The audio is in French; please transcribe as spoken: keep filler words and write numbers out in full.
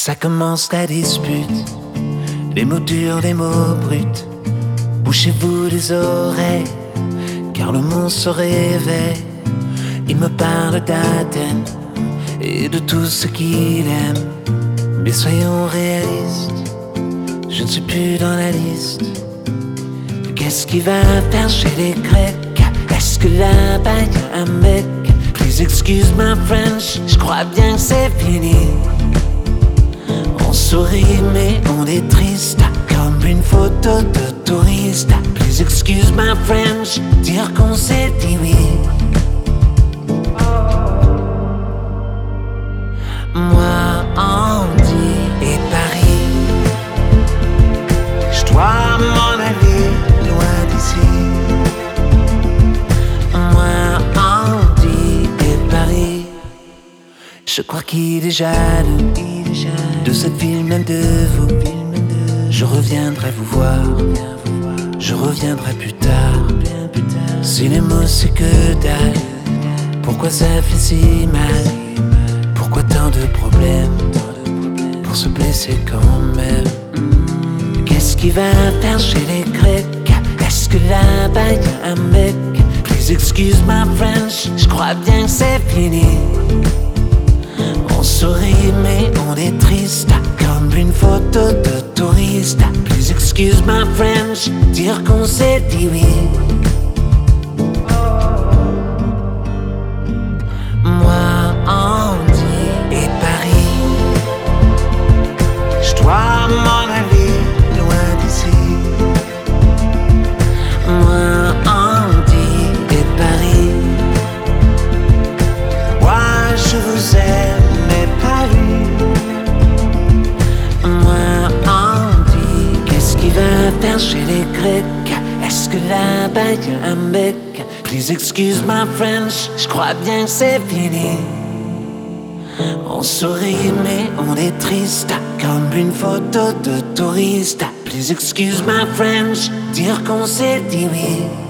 Ça commence la dispute, des mots durs, des mots bruts. Bouchez-vous les oreilles, car le monde se réveille. Il me parle d'Athènes et de tout ce qu'il aime. Mais soyons réalistes, je ne suis plus dans la liste. Qu'est-ce qui va faire chez les Grecs? Est-ce que là-bas y'a un mec? Please excuse my French, je crois bien que c'est fini. On sourit mais on est triste, comme une photo de touriste. Please excuse my French, dire qu'on s'est dit oui. Moi, Andy et Paris, je dois m'en aller loin d'ici. Moi, Andy et Paris, je crois qu'il est jaloux de cette ville, même de vous. Je reviendrai vous voir, je reviendrai plus tard. Si les mots c'est que dalle, pourquoi ça fait si mal? Pourquoi tant de problèmes pour se blesser quand même? Qu'est-ce qui va faire chez les Grecs? Est-ce que là-bas y'a un mec? Please excuse my French, je crois bien que c'est fini. On sourit mais on est triste, comme une photo de touriste. Please excuse my French, dire qu'on s'est dit oui. Moi, Andy et Paris, je dois m'en aller loin d'ici. Moi, Andy et Paris, moi je vous aime mais pas lui. Moi, Andy, qu'est-ce qui va faire chez les Grecs? Est-ce que là-bas y'a un mec? Please excuse my French, je crois bien que c'est fini. On sourit mais on est triste, comme une photo de touriste. Please excuse my French, dire qu'on s'est dit oui.